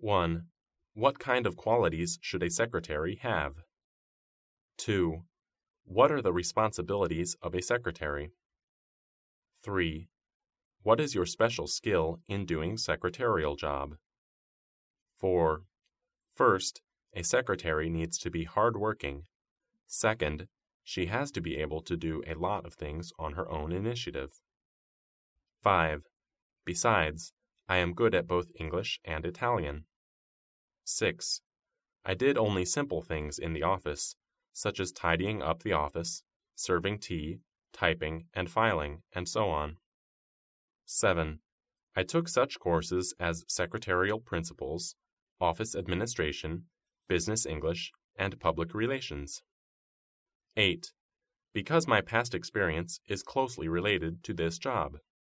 1. What kind of qualities should a secretary have? 2. What are the responsibilities of a secretary? 3. What is your special skill in doing secretarial job? 4. First, a secretary needs to be hardworking. Second, she has to be able to do a lot of things on her own initiative. 5. Besides, I am good at both English and Italian. 6. I did only simple things in the office, such as tidying up the office, serving tea, typing and filing, and so on. 7. I took such courses as secretarial principles, office administration, business English, and public relations. 8. Because my past experience is closely related to this job.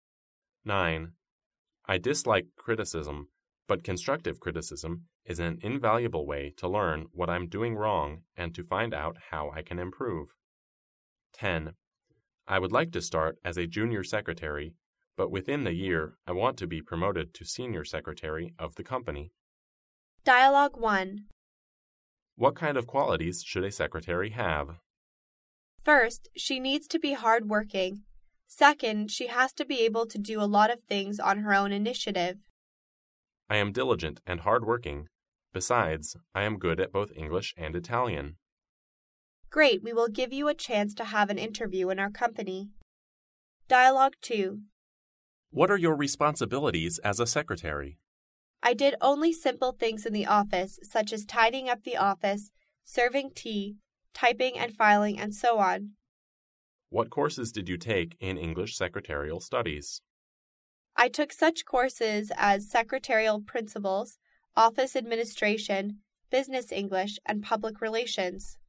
9. I dislike criticism, but constructive criticism is an invaluable way to learn what I'm doing wrong and to find out how I can improve. 10. I would like to start as a junior secretary, but within the year I want to be promoted to senior secretary of the company. Dialogue 1. What kind of qualities should a secretary have? First, she needs to be hardworking. Second, she has to be able to do a lot of things on her own initiative. I am diligent and hardworking. Besides, I am good at both English and Italian. Great, we will give you a chance to have an interview in our company. Dialogue 2. What are your responsibilities as a secretary? I did only simple things in the office, such as tidying up the office, serving tea, typing and filing, and so on. What courses did you take in English secretarial studies? I took such courses as secretarial principles, office administration, business English, and public relations.